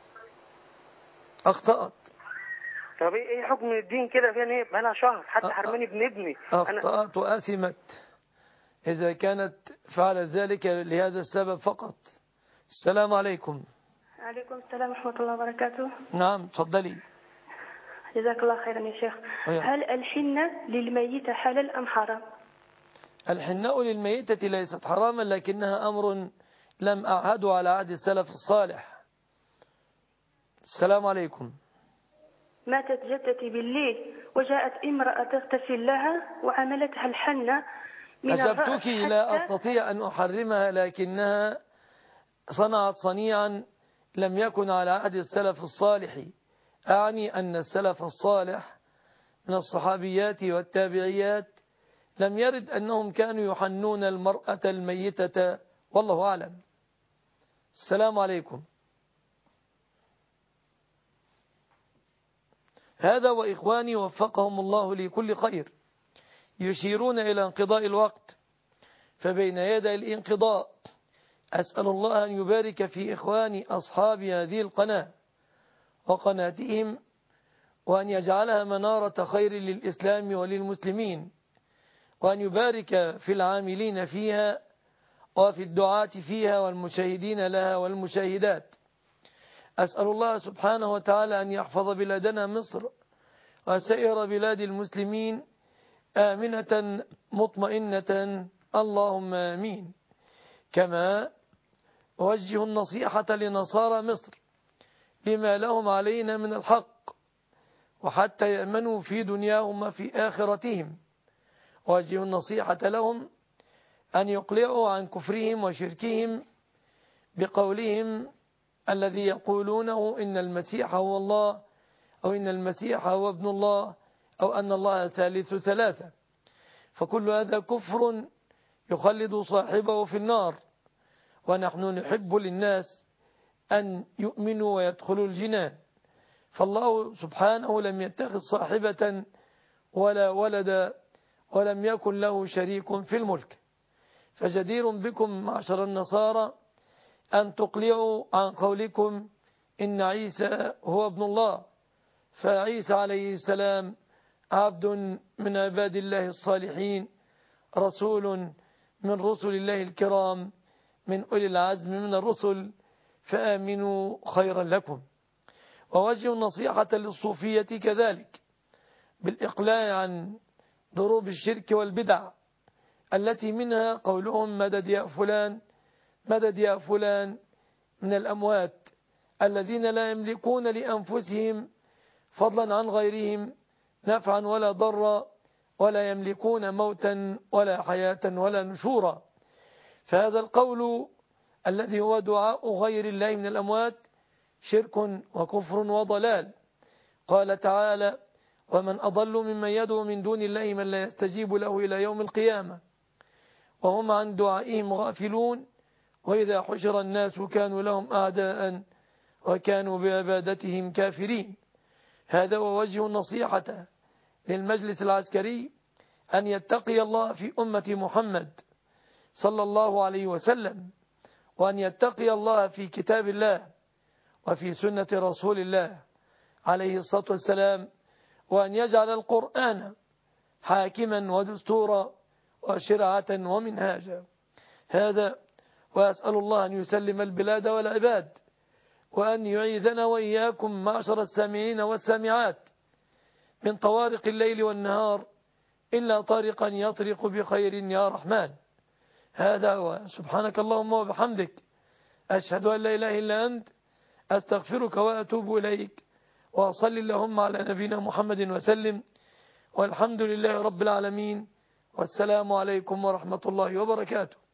اخطأت. طب ايه حكم الدين كده فيها؟ ان هي بقالها شهر حتى حرماني بن ابني. اخطأت واثمت. إذا كانت فعلت ذلك لهذا السبب فقط. السلام عليكم. عليكم السلام ورحمة الله وبركاته. نعم تفضلي. جزاك الله خيرا يا شيخ. هل الحنة للميت حلال أم حرام؟ الحناء للميتة ليست حراما، لكنها أمر لم أعهده على عهد السلف الصالح. السلام عليكم. ماتت جدتي بالليل وجاءت امرأة تغتسل لها وعملتها الحنة من أجبتك لا أستطيع أن أحرمها، لكنها صنعت صنيعا لم يكن على عهد السلف الصالح. أعني أن السلف الصالح من الصحابيات والتابعيات لم يرد أنهم كانوا يحنون المرأة الميتة، والله أعلم. السلام عليكم. هذا وإخواني وفقهم الله لكل خير يشيرون إلى انقضاء الوقت، فبين يدي الانقضاء أسأل الله أن يبارك في إخواني أصحاب هذه القناة وقناتهم، وأن يجعلها منارة خير للإسلام وللمسلمين، وأن يبارك في العاملين فيها وفي الدعاة فيها والمشاهدين لها والمشاهدات. أسأل الله سبحانه وتعالى أن يحفظ بلادنا مصر وسائر بلاد المسلمين آمنة مطمئنة، اللهم آمين. كما أوجه النصيحة لنصارى مصر لما لهم علينا من الحق، وحتى يأمنوا في دنياهم وفي آخرتهم. أوجه النصيحة لهم أن يقلعوا عن كفرهم وشركهم بقولهم الذي يقولونه إن المسيح هو الله، أو إن المسيح هو ابن الله، أو أن الله ثالث ثلاثة. فكل هذا كفر يخلد صاحبه في النار، ونحن نحب للناس أن يؤمنوا ويدخلوا الجنان. فالله سبحانه لم يتخذ صاحبة ولا ولدا ولم يكن له شريك في الملك. فجدير بكم معشر النصارى أن تقلعوا عن قولكم إن عيسى هو ابن الله، فعيسى عليه السلام عبد من عباد الله الصالحين، رسول من رسل الله الكرام، من أولي العزم من الرسل، فآمنوا خيرا لكم. ووجه النصيحة للصوفية كذلك بالإقلاع عن ضروب الشرك والبدع التي منها قولهم مدد يا فلان مدد يا فلان من الأموات الذين لا يملكون لأنفسهم فضلا عن غيرهم نفعا ولا ضرا، ولا يملكون موتا ولا حياة ولا نشورا. فهذا القول الذي هو دعاء غير الله من الأموات شرك وكفر وضلال. قال تعالى ومن أضل ممن يدعو من دون الله من لا يستجيب له إلى يوم القيامة وهم عن دعائهم غافلون وإذا حشر الناس كانوا لهم أعداء وكانوا بعبادتهم كافرين. هذا ووجه النصيحة للمجلس العسكري أن يتقي الله في أمة محمد صلى الله عليه وسلم، وأن يتقي الله في كتاب الله وفي سنة رسول الله عليه الصلاة والسلام، وأن يجعل القرآن حاكما ودستورا وشرعة ومنهاجا. هذا وأسأل الله أن يسلم البلاد والعباد، وأن يعيذنا وإياكم معشر السامعين والسامعات من طوارق الليل والنهار إلا طارقا يطرق بخير يا رحمن. هذا وسبحانك اللهم وبحمدك أشهد أن لا إله إلا أنت أستغفرك وأتوب إليك، وأصلي اللهم على نبينا محمد وسلم، والحمد لله رب العالمين، والسلام عليكم ورحمة الله وبركاته.